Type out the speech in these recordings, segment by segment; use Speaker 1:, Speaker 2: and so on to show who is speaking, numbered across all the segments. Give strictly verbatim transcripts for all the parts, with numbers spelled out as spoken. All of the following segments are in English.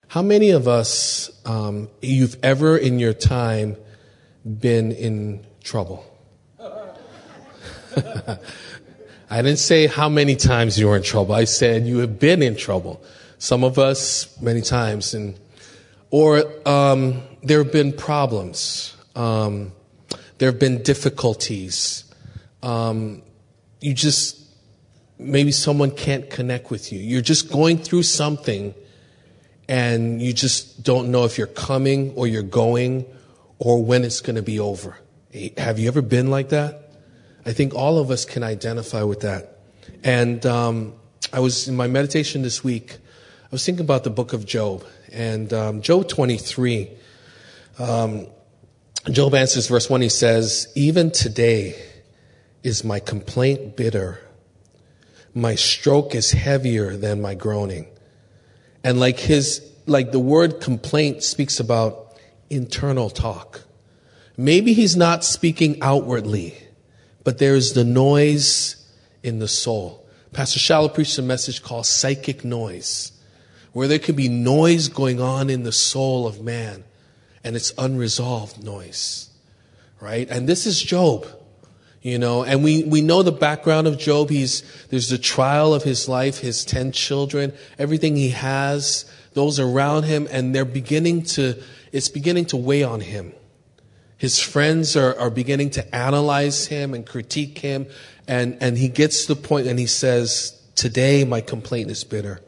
Speaker 1: How many of us, um, you've ever in your time been in trouble? I didn't say how many times you were in trouble. I said you have been in trouble. Some of us, many times. and Or um, there have been problems. Um, there have been difficulties. Um, you just, maybe someone can't connect with you. You're just going through something and you just don't know if you're coming or you're going or when it's going to be over. Have you ever been like that? I think all of us can identify with that. And um, I was in my meditation this week, I was thinking about the book of Job. And um, Job twenty-three, um, Job answers verse one, he says, "Even today is my complaint bitter. My stroke is heavier than my groaning." And like his, like the word complaint speaks about internal talk. Maybe he's not speaking outwardly, but there's the noise in the soul. Pastor Shallow preached a message called psychic noise, where there can be noise going on in the soul of man, and it's unresolved noise, right? And this is Job. You know, and we, we know the background of Job. He's, there's the trial of his life, his ten children, everything he has, those around him, and they're beginning to, it's beginning to weigh on him. His friends are, are beginning to analyze him and critique him. And, and he gets to the point and he says, "Today my complaint is bitter.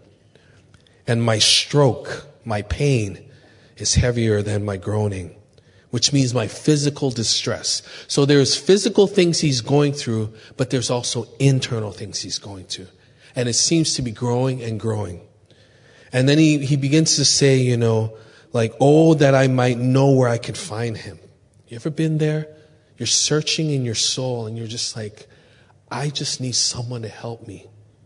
Speaker 1: And my stroke, my pain is heavier than my groaning," which means my physical distress. So there's physical things he's going through, but there's also internal things he's going through. And it seems to be growing and growing. And then he, he begins to say, you know, like, "Oh, that I might know where I can find him." You ever been there? You're searching in your soul and you're just like, I just need someone to help me.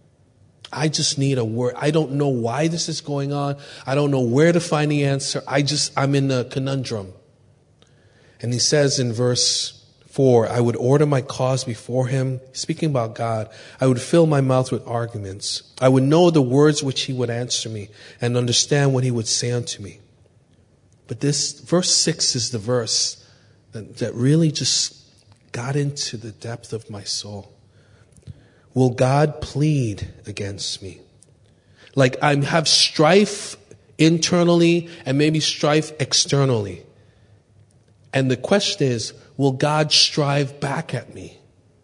Speaker 1: I just need a word. I don't know why this is going on. I don't know where to find the answer. I just, I'm in a conundrum. And he says in verse four, "I would order my cause before him," speaking about God. "I would fill my mouth with arguments. I would know the words which he would answer me and understand what he would say unto me." But this verse six is the verse that, that really just got into the depth of my soul. "Will God plead against me?" Like I have strife internally and maybe strife externally. And the question is, will God strive back at me?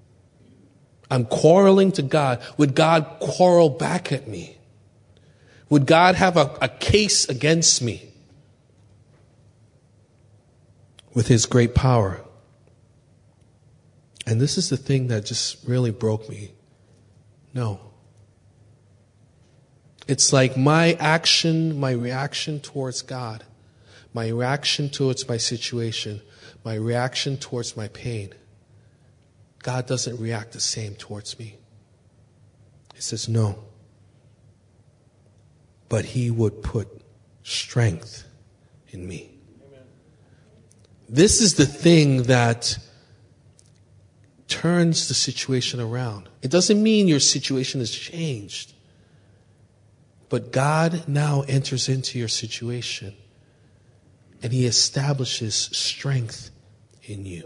Speaker 1: I'm quarreling to God. Would God quarrel back at me? Would God have a, a case against me with his great power? And this is the thing that just really broke me. No. It's like my action, my reaction towards God, my reaction towards my situation, my reaction towards my pain, God doesn't react the same towards me. He says, no. But he would put strength in me. Amen. This is the thing that turns the situation around. It doesn't mean your situation has changed. But God now enters into your situation and he establishes strength in you.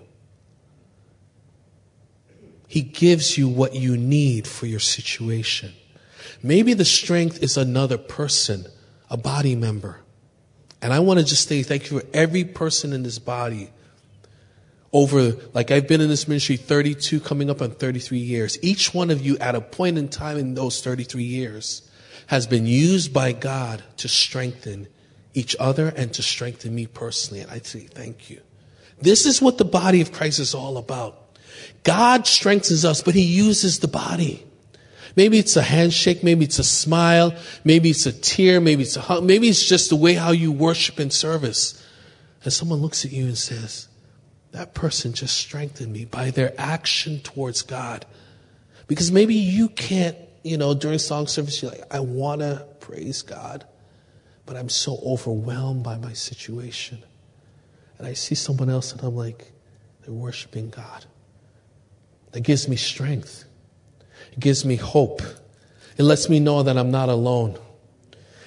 Speaker 1: He gives you what you need for your situation. Maybe the strength is another person, a body member. And I want to just say thank you for every person in this body. Over, like I've been in this ministry thirty-two, coming up on thirty-three years. Each one of you at a point in time in those thirty-three years has been used by God to strengthen each other and to strengthen me personally. And I say thank you. This is what the body of Christ is all about. God strengthens us, but he uses the body. Maybe it's a handshake, maybe it's a smile, maybe it's a tear, maybe it's a hug, maybe it's just the way how you worship in service. And someone looks at you and says, that person just strengthened me by their action towards God. Because maybe you can't, you know, during song service, you're like, I want to praise God, but I'm so overwhelmed by my situation. And I see someone else and I'm like, they're worshiping God. That gives me strength. It gives me hope. It lets me know that I'm not alone.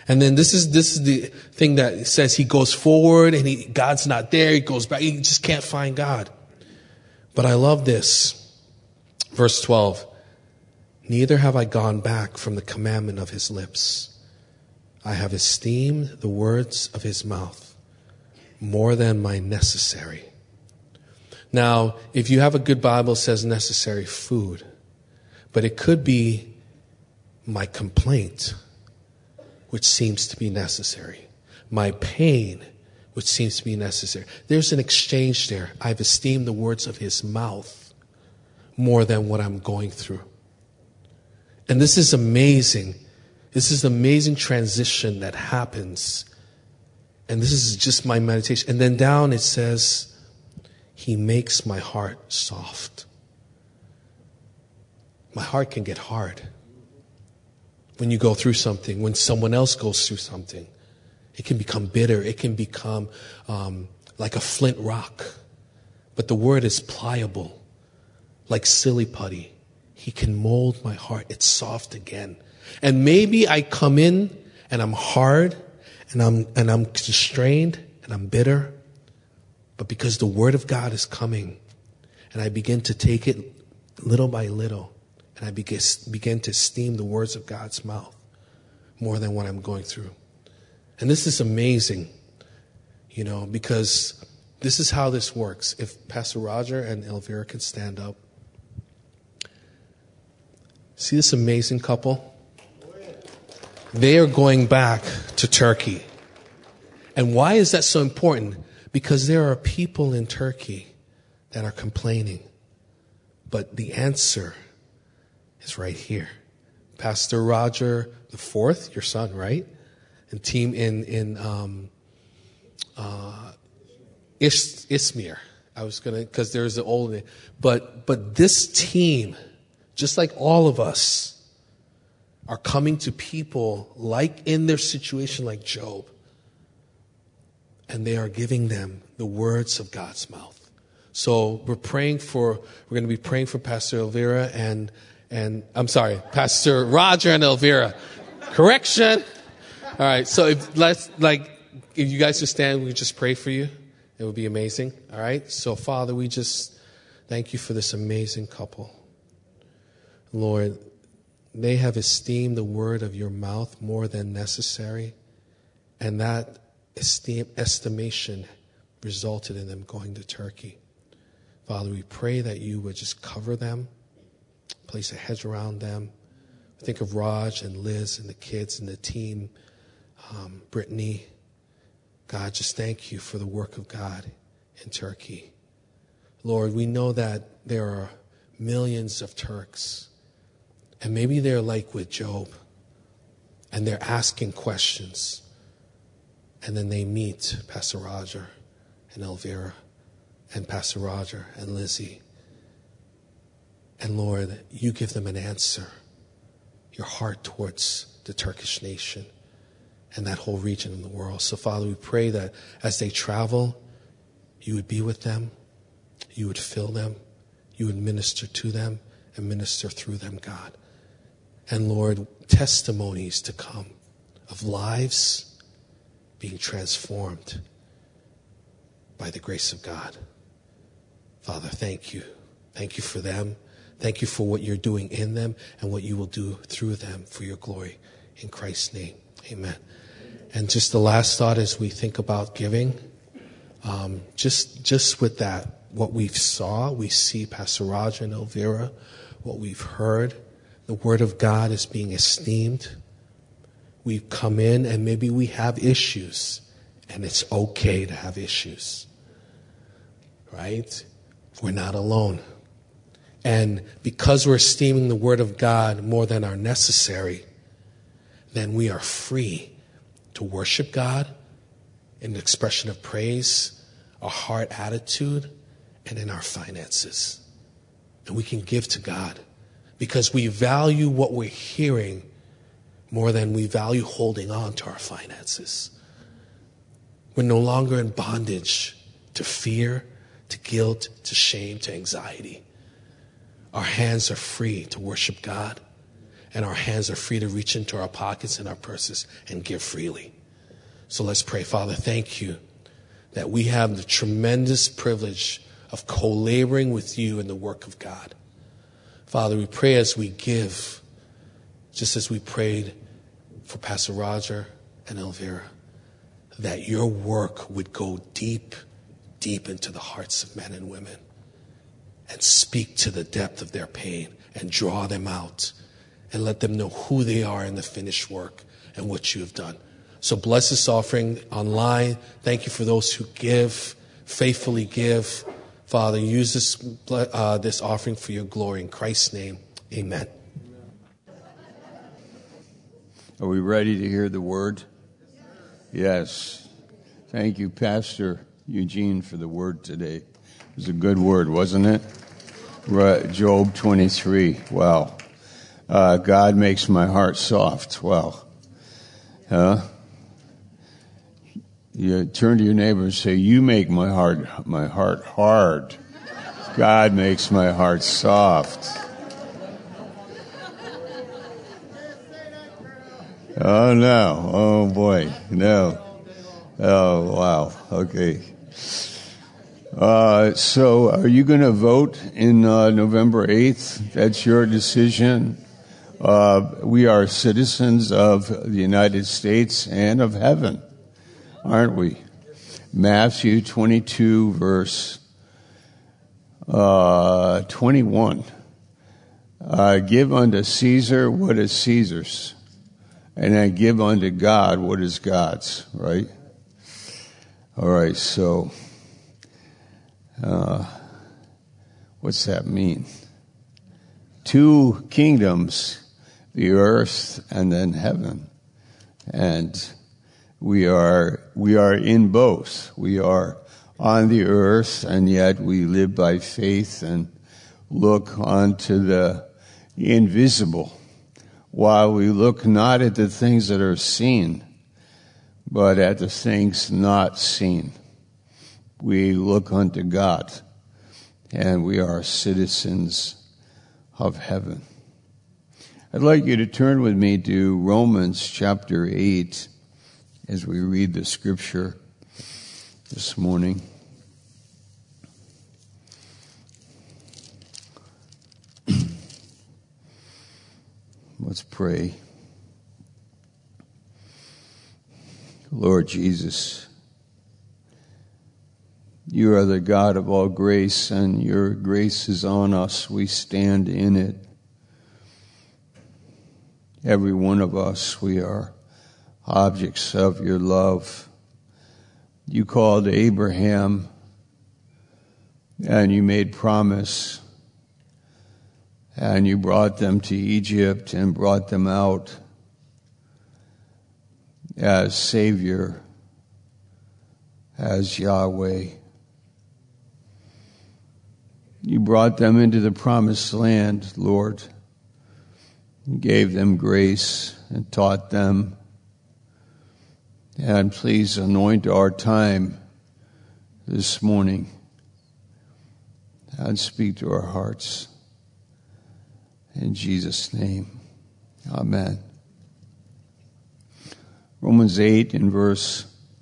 Speaker 1: And then this is this is the thing that says he goes forward and he, God's not there. He goes back. He just can't find God. But I love this. Verse twelve. Neither have I gone back from the commandment of his lips. I have esteemed the words of his mouth more than my necessary. Now, if you have a good Bible, it says necessary food. But it could be my complaint, which seems to be necessary. My pain, which seems to be necessary. There's an exchange there. I've esteemed the words of his mouth more than what I'm going through. And this is amazing. This is an amazing transition that happens. And this is just my meditation. And then down it says, he makes my heart soft. My heart can get hard when you go through something, when someone else goes through something. It can become bitter. It can become um, like a flint rock. But the word is pliable, like silly putty. He can mold my heart. It's soft again. And maybe I come in and I'm hard and I'm and I'm constrained and I'm bitter. But because the word of God is coming and I begin to take it little by little, and I begin, begin to esteem the words of God's mouth more than what I'm going through. And this is amazing, you know, because this is how this works. If Pastor Roger and Elvira could stand up. See this amazing couple? They are going back to Turkey. And why is that so important? Because there are people in Turkey that are complaining. But the answer is right here. Pastor Roger the fourth, your son, right? And team in in um, uh, Is, Izmir. I was gonna because there's an old name, but but this team, just like all of us, are coming to people like in their situation, like Job, and they are giving them the words of God's mouth. So we're praying for. We're going to be praying for Pastor Elvira and. And I'm sorry, Pastor Roger and Elvira. Correction. All right. So if let's like, if you guys just stand, we can just pray for you. It would be amazing. All right. So Father, we just thank you for this amazing couple. Lord, they have esteemed the word of your mouth more than necessary. And that esteem, estimation resulted in them going to Turkey. Father, we pray that you would just cover them. Place a hedge around them. Think of Raj and Liz and the kids and the team, um, Brittany. God, just thank you for the work of God in Turkey. Lord, we know that there are millions of Turks, and maybe they're like with Job, and they're asking questions, and then they meet Pastor Roger and Elvira and Pastor Roger and Lizzie. And Lord, you give them an answer, your heart towards the Turkish nation and that whole region in the world. So Father, we pray that as they travel, you would be with them, you would fill them, you would minister to them and minister through them, God. And Lord, testimonies to come of lives being transformed by the grace of God. Father, thank you. Thank you for them. Thank you for what you're doing in them and what you will do through them for your glory. In Christ's name, amen. And just the last thought as we think about giving, um, just just with that, what we saw, we see Pastor Roger and Elvira, what we've heard, the word of God is being esteemed. We've come in and maybe we have issues, and it's okay to have issues, right? We're not alone. And because we're esteeming the word of God more than our necessary, then we are free to worship God in the expression of praise, our heart attitude, and in our finances. And we can give to God because we value what we're hearing more than we value holding on to our finances. We're no longer in bondage to fear, to guilt, to shame, to anxiety. Our hands are free to worship God. and our hands are free to reach into our pockets and our purses and give freely. So let's pray. Father, thank you that we have the tremendous privilege of co-laboring with you in the work of God. Father, we pray as we give, just as we prayed for Pastor Roger and Elvira, that your work would go deep, deep into the hearts of men and women and speak to the depth of their pain and draw them out and let them know who they are in the finished work and what you have done. So bless this offering online. Thank you for those who give, faithfully give. Father, use this uh, this offering for your glory. In Christ's name, amen.
Speaker 2: Are we ready to hear the word? Yes. Thank you, Pastor Eugene, for the word today. It was a good word, wasn't it? Job twenty-three. Wow. Uh, God makes my heart soft. Wow. Huh? You turn to your neighbor and say, you make my heart, my heart hard. God makes my heart soft. Oh, no. Oh, boy. No. Oh, wow. Okay. Uh, so are you going to vote in uh, November eighth? That's your decision. Uh, we are citizens of the United States and of heaven, aren't we? Matthew twenty-two, verse uh, twenty-one. Uh, give unto Caesar what is Caesar's, and then give unto God what is God's, right? All right, so uh, what's that mean? Two kingdoms, the earth and then heaven. And we are we are in both. We are on the earth, and yet we live by faith and look onto the invisible, while we look not at the things that are seen, but at the things not seen. We look unto God, and we are citizens of heaven. I'd like you to turn with me to Romans chapter eight as we read the scripture this morning. Let's pray. Lord Jesus, you are the God of all grace, and your grace is on us. We stand in it. Every one of us, we are objects of your love. You called Abraham, and you made promise, and you brought them to Egypt and brought them out as Savior, as Yahweh. You brought them into the promised land, Lord. You gave them grace and taught them. And please anoint our time this morning and speak to our hearts. In Jesus' name, amen. Romans eight in verse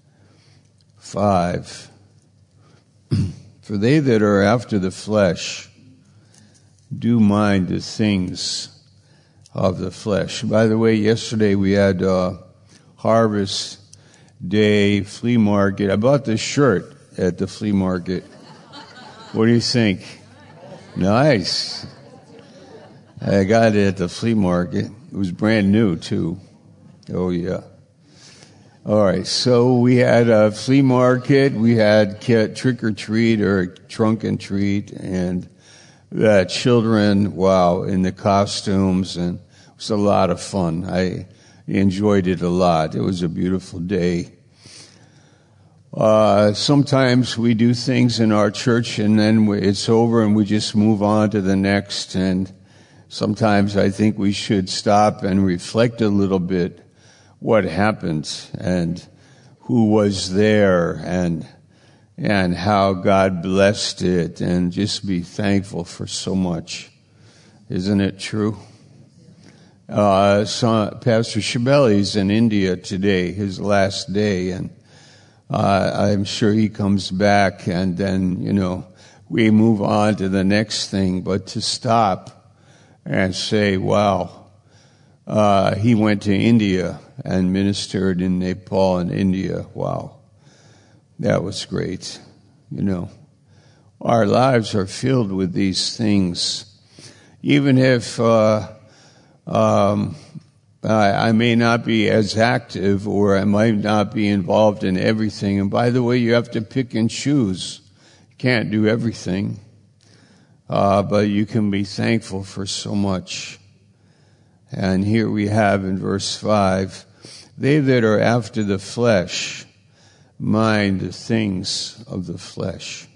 Speaker 2: five. For they that are after the flesh do mind the things of the flesh. By the way, yesterday we had uh, Harvest Day flea market. I bought this shirt at the flea market. What do you think? Nice. I got it at the flea market. It was brand new, too. Oh, yeah. All right, so we had a flea market. We had trick or treat or trunk and treat, and the children, wow, in the costumes, and it was a lot of fun. I enjoyed it a lot. It was a beautiful day. Uh, sometimes we do things in our church, and then it's over, and we just move on to the next. And sometimes I think we should stop and reflect a little bit what happened and who was there and and how God blessed it, and just be thankful for so much. Isn't it true? Uh, so Pastor Shibeli's in India today, his last day, and uh, I'm sure he comes back, and then, you know, we move on to the next thing. But to stop and say, wow, uh, he went to India and ministered in Nepal and India. Wow, that was great. You know, our lives are filled with these things. Even if uh, um, I, I may not be as active, or I might not be involved in everything. And by the way, you have to pick and choose. You can't do everything. Uh, but you can be thankful for so much. And here we have in verse five, they that are after the flesh mind the things of the flesh.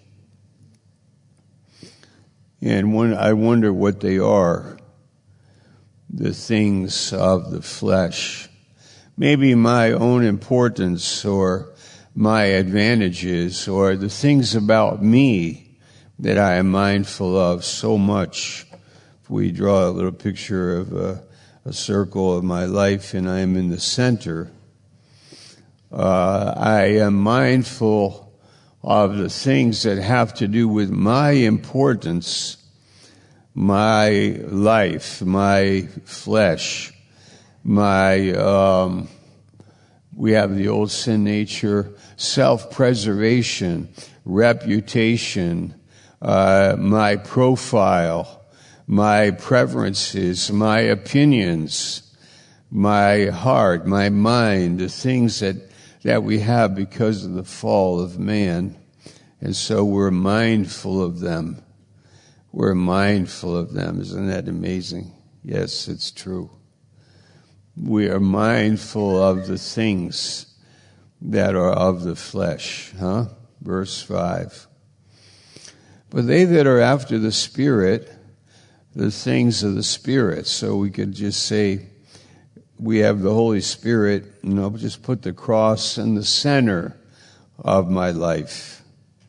Speaker 2: And when I wonder what they are, the things of the flesh. Maybe my own importance or my advantages or the things about me that I am mindful of so much. If we draw a little picture of a, a circle of my life and I am in the center, uh, I am mindful of the things that have to do with my importance, my life, my flesh, my, um, we have the old sin nature, self-preservation, reputation, uh, my profile, my preferences, my opinions, my heart, my mind, the things that, that we have because of the fall of man. And so we're mindful of them. We're mindful of them. Isn't that amazing? Yes, it's true. We are mindful of the things that are of the flesh. Huh? Verse five. But they that are after the Spirit, the things of the Spirit. So we could just say, we have the Holy Spirit, you know, just put the cross in the center of my life.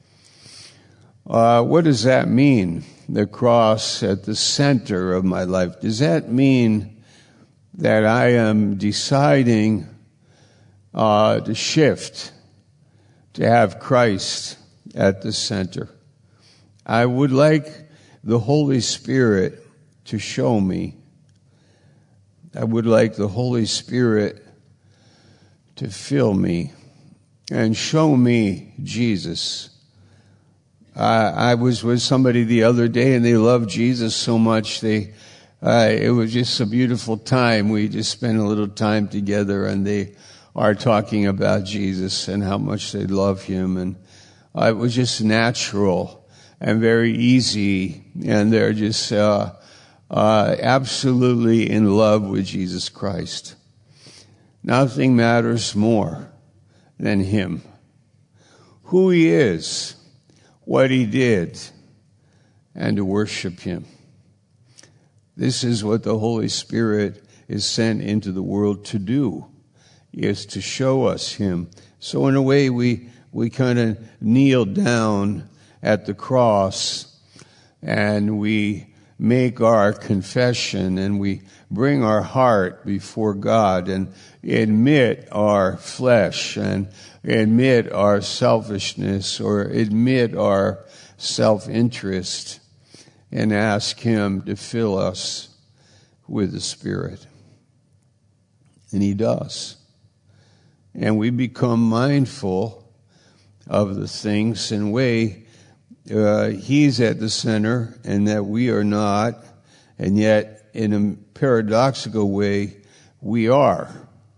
Speaker 2: Uh, what does that mean? The cross at the center of my life. Does that mean that I am deciding uh, to shift, to have Christ at the center? I would like the Holy Spirit to show me. I would like the Holy Spirit to fill me and show me Jesus. Uh, I was with somebody the other day, and they loved Jesus so much. They, uh, it was just a beautiful time. We just spent a little time together, and they are talking about Jesus and how much they love him. And uh, it was just natural and very easy, and they're just uh, uh, absolutely in love with Jesus Christ. Nothing matters more than him, who he is, what he did, and to worship him. This is what the Holy Spirit is sent into the world to do, is to show us him. So in a way, we, we kind of kneel down at the cross and we make our confession and we bring our heart before God and admit our flesh and admit our selfishness or admit our self-interest and ask him to fill us with the Spirit. And he does. And we become mindful of the things in a way uh, he's at the center and that we are not, and yet in a paradoxical way we are,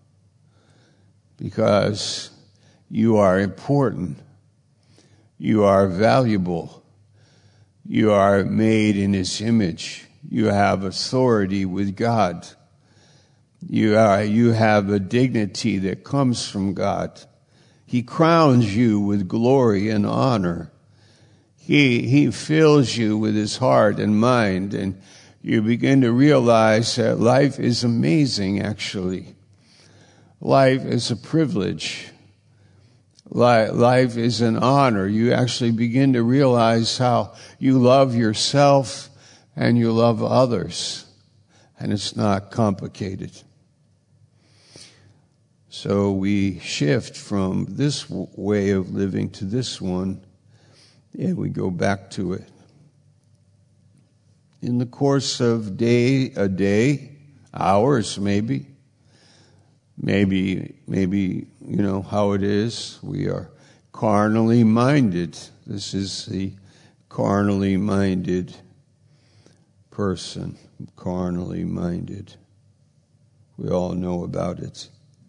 Speaker 2: because you are important, you are valuable, you are made in his image, you have authority with God, you are you have a dignity that comes from God. He crowns you with glory and honor. He he fills you with his heart and mind, and you begin to realize that life is amazing, actually. Life is a privilege. Life is an honor. You actually begin to realize how you love yourself and you love others. and it's not complicated. So we shift from this way of living to this one, and we go back to it. In the course of day, a day, hours maybe, maybe, maybe, you know how it is. We are carnally minded. This is the carnally minded person, carnally minded. We all know about it.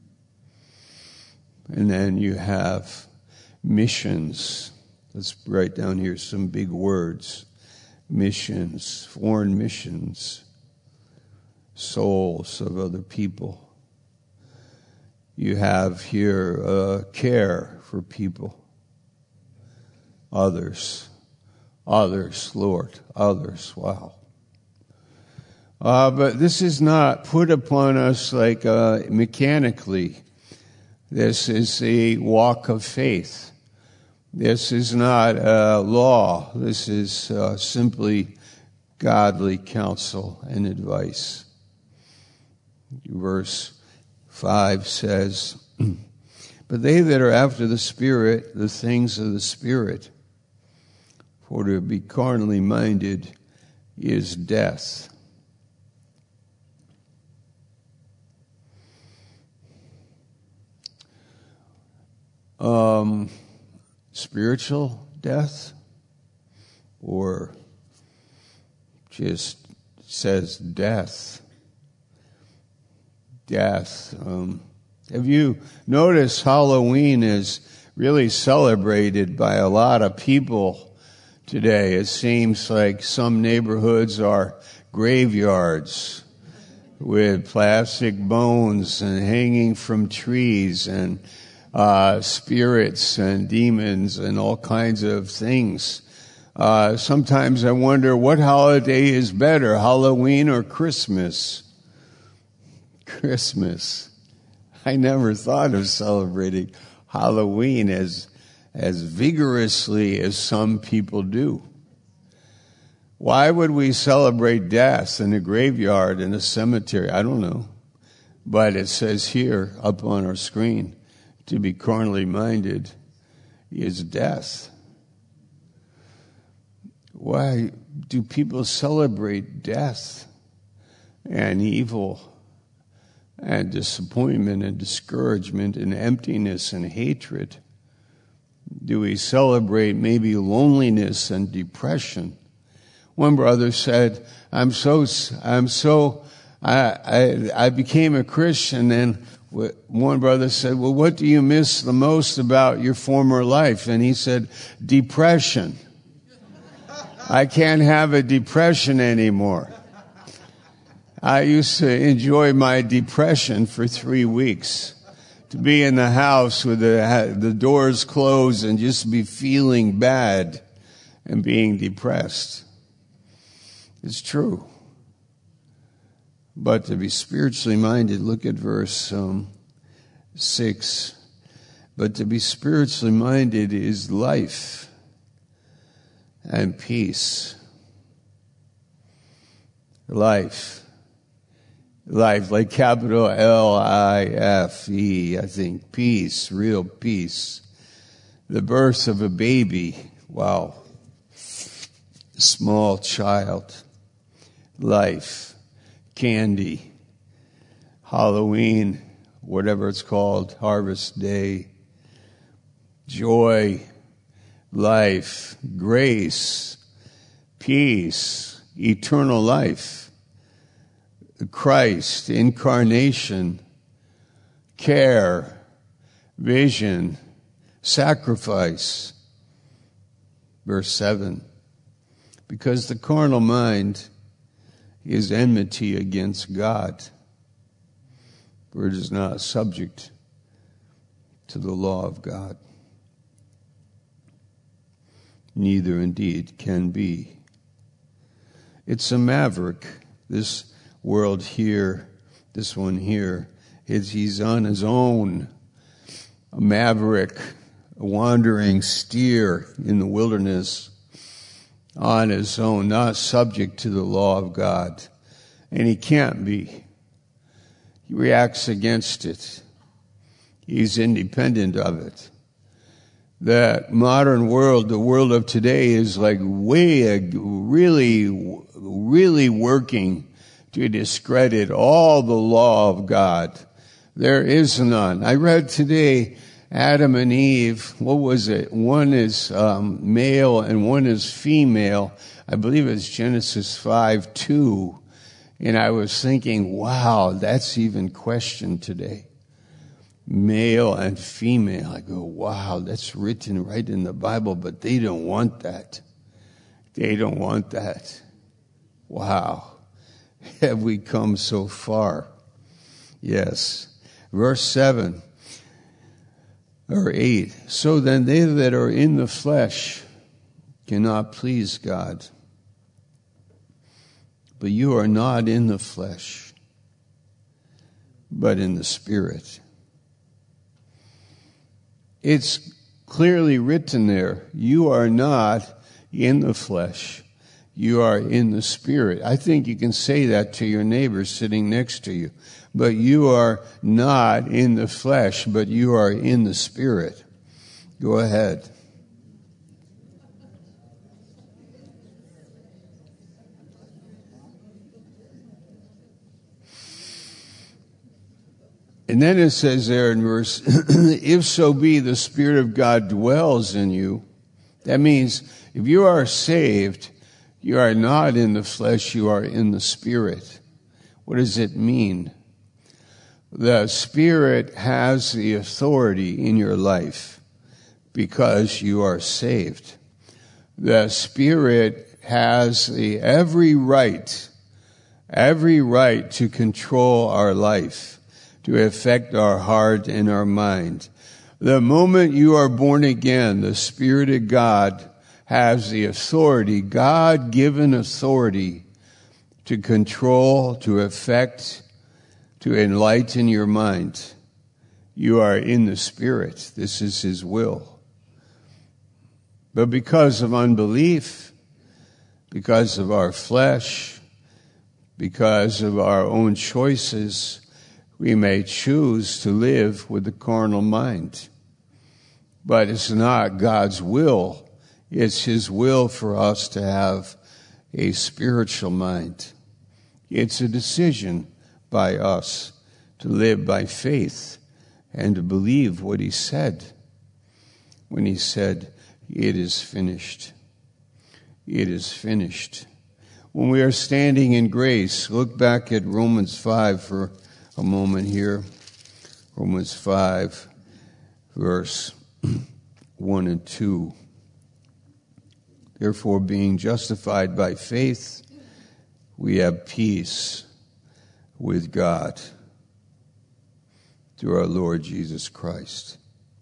Speaker 2: And then you have missions. Let's write down here some big words. Missions, foreign missions, souls of other people. You have here uh, care for people. Others. Others, Lord. Others. Wow. Uh, but this is not put upon us like uh, mechanically. This is a walk of faith. This is not a law. This is uh, simply godly counsel and advice. Verse five says, but they that are after the Spirit, the things of the Spirit, for to be carnally minded is death. Um, spiritual death, or just says death. Death. Um, have you noticed Halloween is really celebrated by a lot of people today? It seems like some neighborhoods are graveyards with plastic bones and hanging from trees and Uh, spirits and demons and all kinds of things. Uh, sometimes I wonder what holiday is better, Halloween or Christmas? Christmas. I never thought of celebrating Halloween as, as vigorously as some people do. Why would we celebrate death in a graveyard, in a cemetery? I don't know. But it says here up on our screen, to be carnally minded is death. Why do people celebrate death and evil and disappointment and discouragement and emptiness and hatred? Do we celebrate maybe loneliness and depression? One brother said, I'm so, I'm so, I, I, I became a Christian, and one brother said, well, what do you miss the most about your former life? And he said, depression. I can't have a depression anymore. I used to enjoy my depression for three weeks. To be in the house with the, the doors closed and just be feeling bad and being depressed. It's true. But to be spiritually minded, look at verse um, six. But to be spiritually minded is life and peace. Life. Life, like capital L I F E, I think. Peace, real peace. The birth of a baby. Wow. Small child. Life. Candy, Halloween, whatever it's called, Harvest Day, joy, life, grace, peace, eternal life, Christ, incarnation, care, vision, sacrifice. Verse seven, because the carnal mind is enmity against God, for it is not subject to the law of God. Neither indeed can be. It's a maverick. This world here, this one here, is he's on his own. A maverick, a wandering steer in the wilderness, on his own, not subject to the law of God. and he can't be. He reacts against it. He's independent of it. The modern world, the world of today, is like way, really, really working to discredit all the law of God. There is none. I read today Adam and Eve, what was it? One is um, male and one is female. I believe it's Genesis five two. And I was thinking, wow, that's even questioned today. Male and female. I go, wow, that's written right in the Bible, but they don't want that. They don't want that. Wow. Have we come so far? Yes. Verse seven or eight. So then they that are in the flesh cannot please God. But you are not in the flesh, but in the Spirit. It's clearly written there. You are not in the flesh. You are in the Spirit. I think you can say that to your neighbor sitting next to you. But you are not in the flesh, but you are in the Spirit. Go ahead. And then it says there in verse, if so be the Spirit of God dwells in you. That means if you are saved, you are not in the flesh, you are in the Spirit. What does it mean? The Spirit has the authority in your life because you are saved. The Spirit has the every right, every right to control our life, to affect our heart and our mind. The moment you are born again, the Spirit of God has the authority, God-given authority, to control, to affect, to enlighten your mind. You are in the Spirit. This is His will. But because of unbelief, because of our flesh, because of our own choices, we may choose to live with the carnal mind. But it's not God's will. It's His will for us to have a spiritual mind. It's a decision by us to live by faith and to believe what He said when He said, it is finished. It is finished. When we are standing in grace, look back at Romans five for a moment here. Romans five, verse one and two. Therefore, being justified by faith, we have peace with God through our Lord Jesus Christ.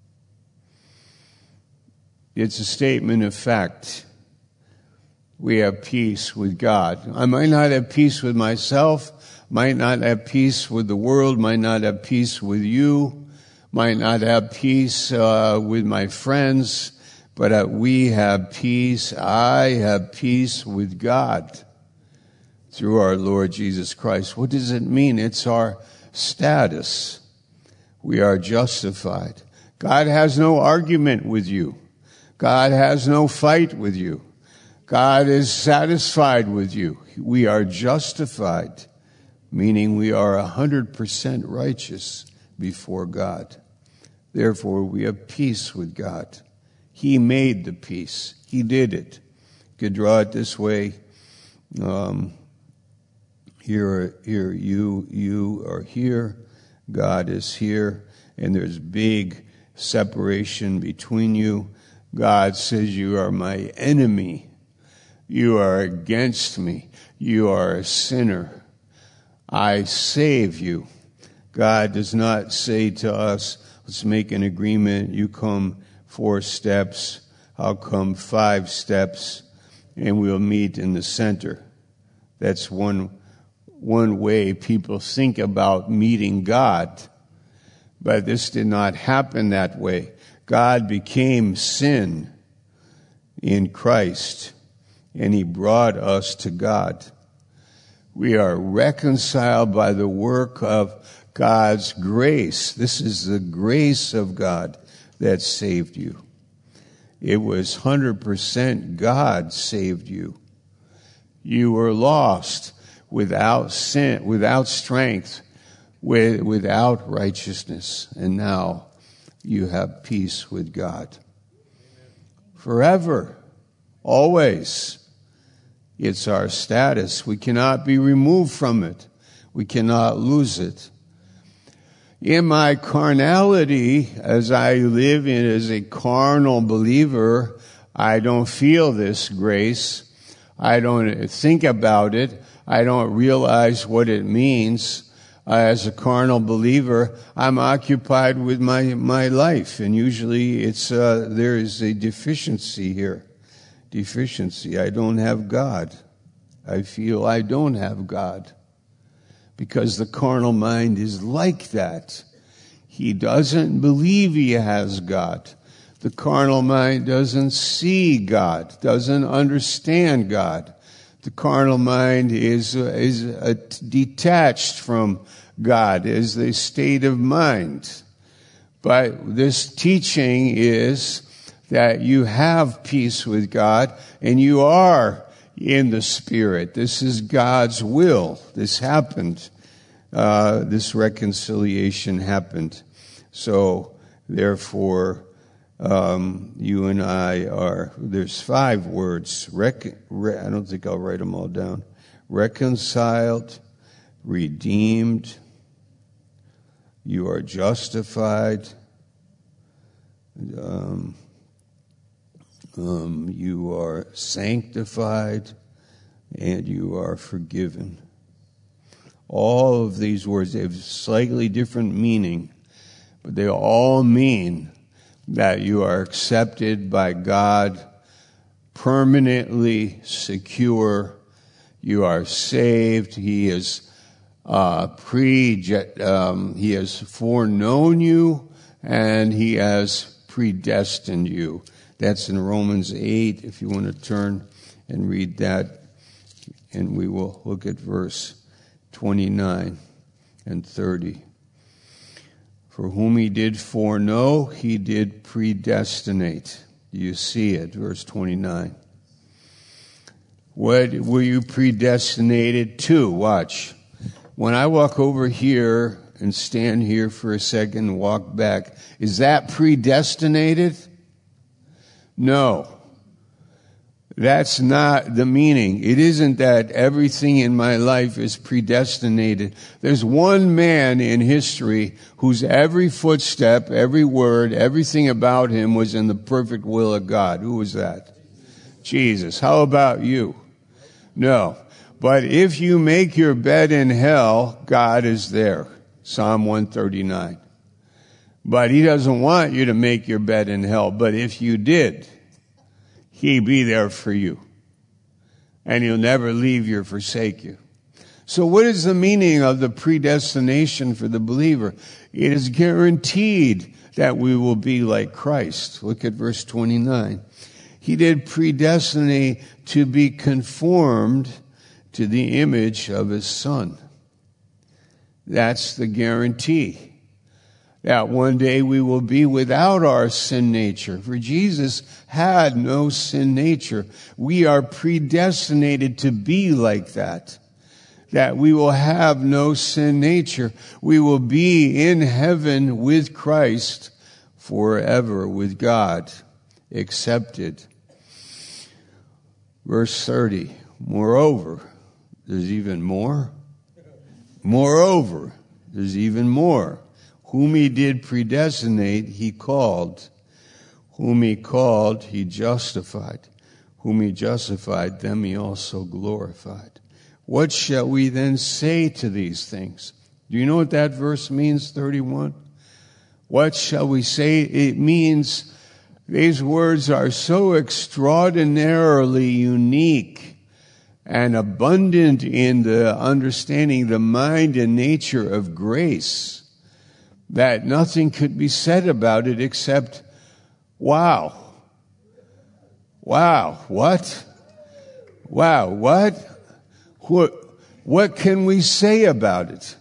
Speaker 2: It's a statement of fact. We have peace with God. I might not have peace with myself, might not have peace with the world, might not have peace with you, might not have peace uh, with my friends, but uh, we have peace. I have peace with God through our Lord Jesus Christ. What does it mean? It's our status. We are justified. God has no argument with you. God has no fight with you. God is satisfied with you. We are justified, meaning we are one hundred percent righteous before God. Therefore, we have peace with God. He made the peace. He did it. You could draw it this way. Um, here, here, you, you are here. God is here. And there's big separation between you. God says, you are my enemy. You are against me. You are a sinner. I save you. God does not say to us, let's make an agreement. You come four steps. I'll come five steps. And we'll meet in the center. That's one, one way people think about meeting God. But this did not happen that way. God became sin in Christ, and He brought us to God. We are reconciled by the work of God's grace. This is the grace of God that saved you. It was one hundred percent God saved you. You were lost without sin, without strength, with, without righteousness. And now you have peace with God. Forever, always. It's our status. We cannot be removed from it. We cannot lose it. In my carnality, as I live in as a carnal believer, I don't feel this grace. I don't think about it. I don't realize what it means. Uh, as a carnal believer, I'm occupied with my, my life, and usually it's uh, there is a deficiency here. Deficiency. I don't have God. I feel I don't have God. Because the carnal mind is like that. He doesn't believe he has God. The carnal mind doesn't see God, doesn't understand God. The carnal mind is, uh, is uh, detached from God, is the state of mind. But this teaching is that you have peace with God and you are in the Spirit. This is God's will. This happened. Uh, this reconciliation happened. So, therefore, um, you and I are, there's five words. Rec, re, I don't think I'll write them all down. Reconciled, redeemed, you are justified, um, Um, you are sanctified, and you are forgiven. All of these words, they have slightly different meaning, but they all mean that you are accepted by God, permanently secure. You are saved. He is uh, pre, um, he has foreknown you, and he has predestined you. That's in Romans eight, if you want to turn and read that. And we will look at verse twenty-nine and thirty. For whom he did foreknow, he did predestinate. Do you see it? Verse twenty-nine. What were you predestinated to? Watch. When I walk over here and stand here for a second and walk back, is that predestinated? No, that's not the meaning. It isn't that everything in my life is predestinated. There's one man in history whose every footstep, every word, everything about him was in the perfect will of God. Who was that? Jesus. How about you? No. But if you make your bed in hell, God is there. Psalm one thirty-nine. But he doesn't want you to make your bed in hell. But if you did, he'd be there for you. And he'll never leave you or forsake you. So what is the meaning of the predestination for the believer? It is guaranteed that we will be like Christ. Look at verse twenty-nine. He did predestinate to be conformed to the image of his Son. That's the guarantee. That one day we will be without our sin nature. For Jesus had no sin nature. We are predestinated to be like that. That we will have no sin nature. We will be in heaven with Christ forever with God, accepted. Verse thirty. Moreover, there's even more. Moreover, there's even more. Whom he did predestinate, he called. Whom he called, he justified. Whom he justified, them he also glorified. What shall we then say to these things? Do you know what that verse means, thirty-one? What shall we say? It means these words are so extraordinarily unique and abundant in the understanding the mind and nature of grace that nothing could be said about it except, wow. Wow, what? Wow, what? What? what can we say about it?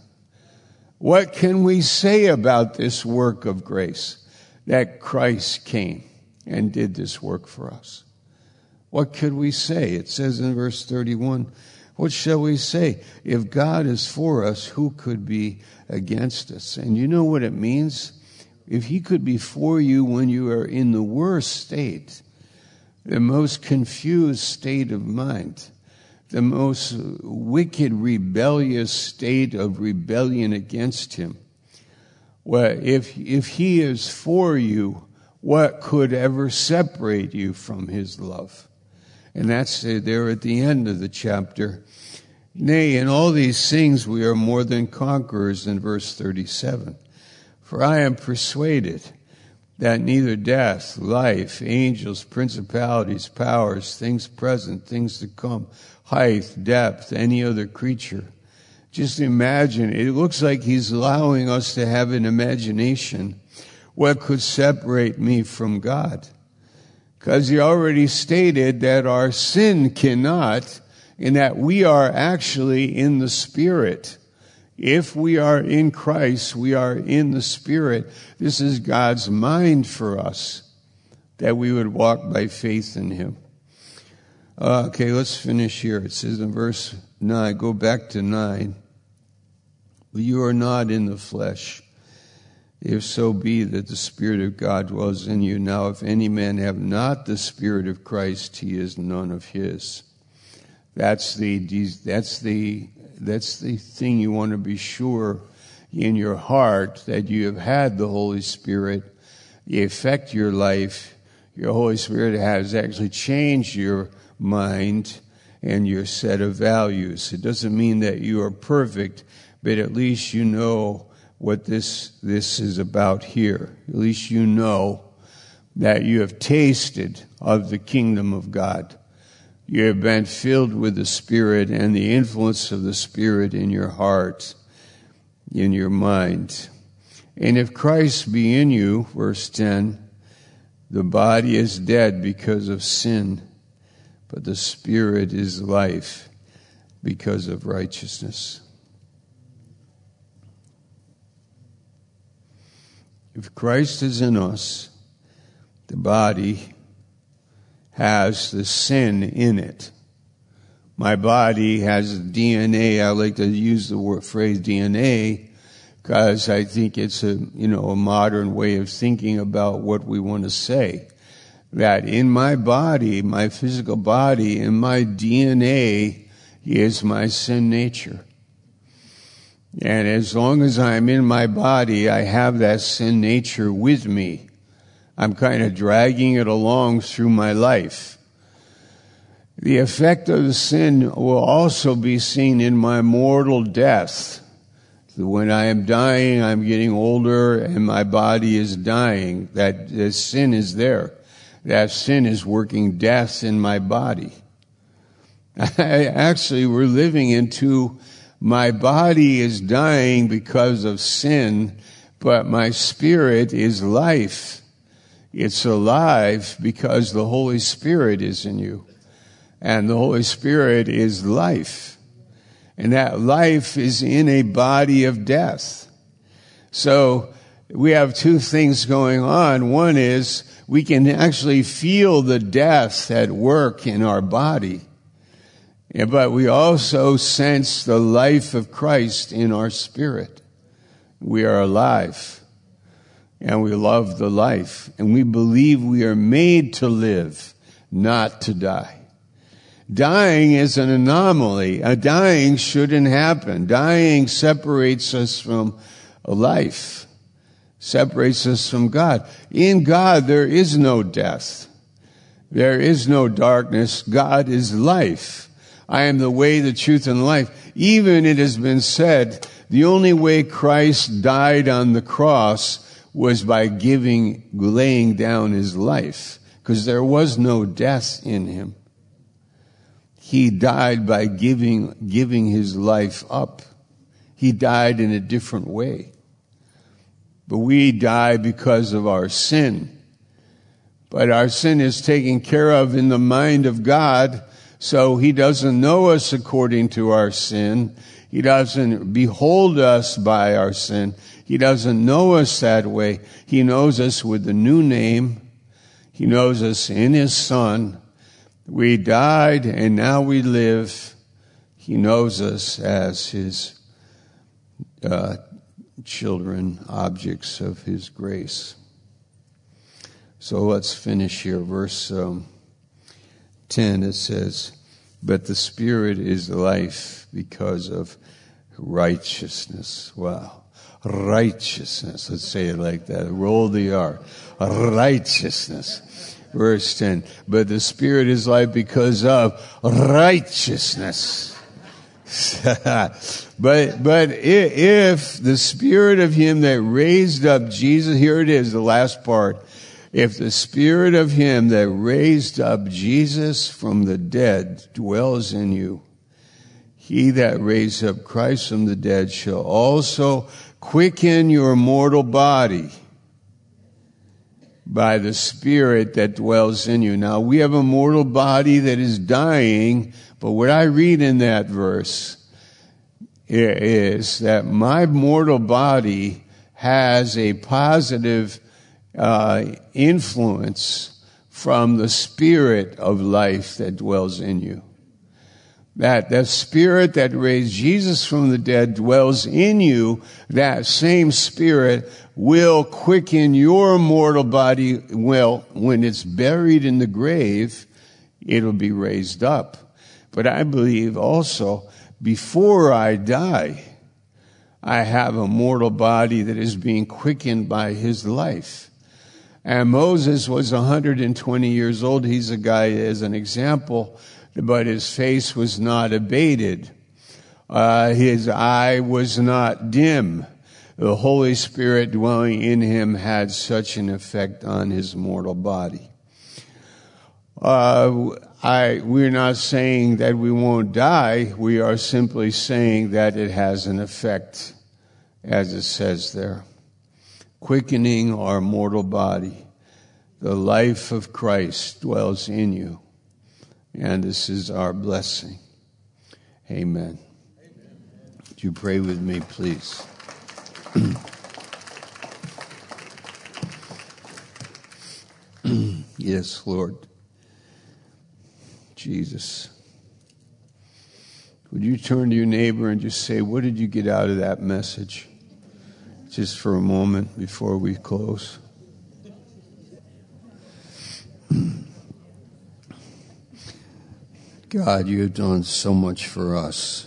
Speaker 2: What can we say about this work of grace, that Christ came and did this work for us? What could we say? It says in verse thirty-one, what shall we say? If God is for us, who could be against us? And you know what it means? If he could be for you when you are in the worst state, the most confused state of mind, the most wicked, rebellious state of rebellion against him. Well, if, if he is for you, what could ever separate you from his love? And that's there at the end of the chapter. Nay, in all these things we are more than conquerors, in verse thirty-seven. For I am persuaded that neither death, life, angels, principalities, powers, things present, things to come, height, depth, any other creature. Just imagine, it looks like he's allowing us to have an imagination. What could separate me from God? Because he already stated that our sin cannot, and that we are actually in the Spirit. If we are in Christ, we are in the Spirit. This is God's mind for us, that we would walk by faith in him. Uh, okay, let's finish here. It says in verse nine, go back to nine. But you are not in the flesh, if so be that the Spirit of God dwells in you. Now, if any man have not the Spirit of Christ, he is none of his. That's the, that's the, that's the thing you want to be sure in your heart, that you have had the Holy Spirit. You affect your life. Your Holy Spirit has actually changed your mind and your set of values. It doesn't mean that you are perfect, but at least you know what this, this is about here. At least you know that you have tasted of the kingdom of God. You have been filled with the Spirit and the influence of the Spirit in your heart, in your mind. And if Christ be in you, verse ten, the body is dead because of sin, but the Spirit is life because of righteousness. If Christ is in us, the body has the sin in it. My body has D N A. I like to use the word phrase D N A because I think it's a, you know, a modern way of thinking about what we want to say. That in my body, my physical body, in my D N A is my sin nature. And as long as I'm in my body, I have that sin nature with me. I'm kind of dragging it along through my life. The effect of the sin will also be seen in my mortal death. When I am dying, I'm getting older and my body is dying. That, that sin is there. That sin is working death in my body. I, actually, we're living into my body is dying because of sin, but my spirit is life. It's alive because the Holy Spirit is in you. And the Holy Spirit is life. And that life is in a body of death. So we have two things going on. One is we can actually feel the death at work in our body. Yeah, but we also sense the life of Christ in our spirit. We are alive. And we love the life. And we believe we are made to live, not to die. Dying is an anomaly. A dying shouldn't happen. Dying separates us from life. Separates us from God. In God, there is no death. There is no darkness. God is life. I am the way, the truth, and life. Even it has been said, the only way Christ died on the cross was by giving, laying down his life, because there was no death in him. He died by giving, giving his life up. He died in a different way. But we die because of our sin. But our sin is taken care of in the mind of God, So he doesn't know us according to our sin. He doesn't behold us by our sin. He doesn't know us that way. He knows us with the new name. He knows us in his Son. We died and now we live. He knows us as his uh, children, objects of his grace. So let's finish here. Verse um, ten, it says, but the Spirit is life because of righteousness. Wow. Righteousness. Let's say it like that. Roll the R. Righteousness. Verse ten. But the Spirit is life because of righteousness. but but if the Spirit of him that raised up Jesus, here it is, the last part. If the Spirit of him that raised up Jesus from the dead dwells in you, he that raised up Christ from the dead shall also quicken your mortal body by the Spirit that dwells in you. Now, we have a mortal body that is dying, but what I read in that verse is that my mortal body has a positive uh, influence from the Spirit of life that dwells in you. That the Spirit that raised Jesus from the dead dwells in you. That same Spirit will quicken your mortal body. Well, when it's buried in the grave, it'll be raised up. But I believe also, before I die, I have a mortal body that is being quickened by his life. And Moses was one hundred twenty years old. He's a guy as an example, but his face was not abated. Uh, his eye was not dim. The Holy Spirit dwelling in him had such an effect on his mortal body. Uh, I, we're not saying that we won't die. We are simply saying that it has an effect, as it says there. Quickening our mortal body. The life of Christ dwells in you. And this is our blessing. Amen. Amen. Would you pray with me, please? Yes, Lord. Jesus. Would you turn to your neighbor and just say, what did you get out of that message? Just for a moment before we close. God, you have done so much for us.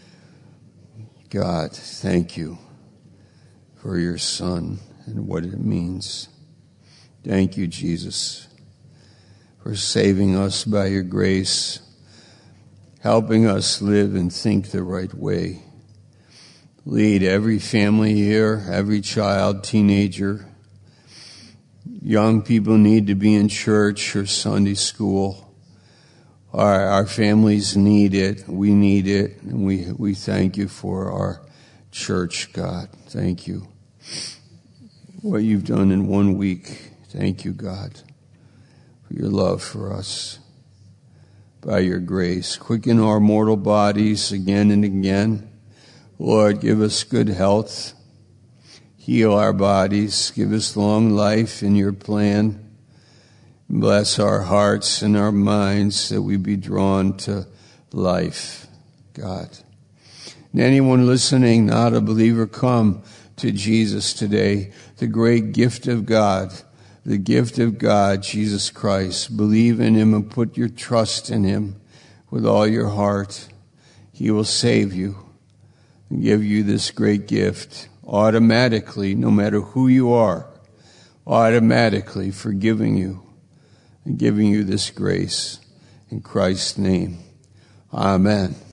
Speaker 2: God, thank you for your Son and what it means. Thank you, Jesus, for saving us by your grace, helping us live and think the right way. Lead every family here, every child, teenager. Young people need to be in church or Sunday school. Our, our families need it. We need it. And we, we thank you for our church, God. Thank you. What you've done in one week. Thank you, God, for your love for us. By your grace, quicken our mortal bodies again and again. Lord, give us good health. Heal our bodies. Give us long life in your plan. Bless our hearts and our minds that we be drawn to life, God. And anyone listening, not a believer, come to Jesus today. The great gift of God, the gift of God, Jesus Christ. Believe in him and put your trust in him with all your heart. He will save you and give you this great gift automatically, no matter who you are, automatically forgiving you and giving you this grace in Christ's name. Amen.